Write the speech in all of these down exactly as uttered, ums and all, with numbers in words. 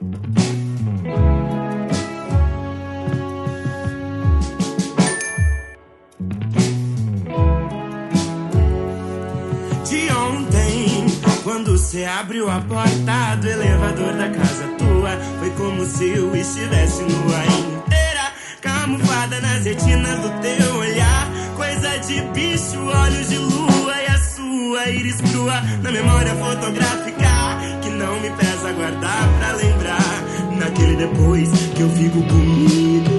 De ontem, quando cê abriu a porta do elevador da casa tua, foi como se eu estivesse nua inteira, camuflada nas retinas do teu olhar. Coisa de bicho, olhos de lua e a sua íris crua na memória fotográfica que não me pesa guardar pra lembrar naquele depois que eu fico comigo,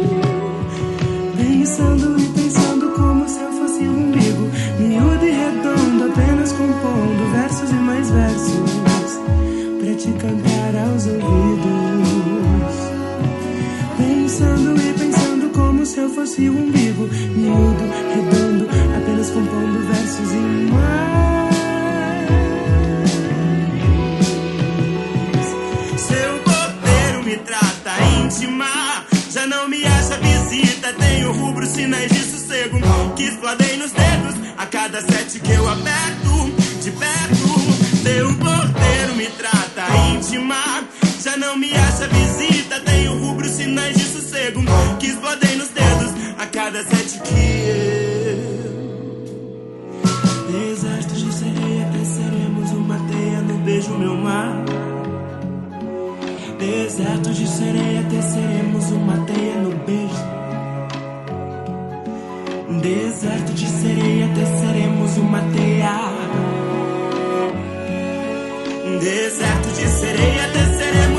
pensando e pensando como se eu fosse um umbigo, miúdo e redondo, apenas compondo versos e mais versos pra te cantar aos ouvidos. Pensando e pensando como se eu fosse um umbigo, miúdo, redondo, apenas compondo versos e mais. Seu porteiro me trata íntima, já não me acha visita, tenho rubros, sinais de sossego que explodem nos dedos a cada sete que eu aperto de perto. Seu porteiro me trata íntima, já não me acha visita, tenho rubros, sinais de sossego que explodem nos dedos a cada sete que eu. Deserto de sereia, teceremos uma teia no beijo, meu mar. Deserto de sereia, teceremos uma teia no beijo. Deserto de sereia, teceremos uma teia. Deserto de sereia, teceremos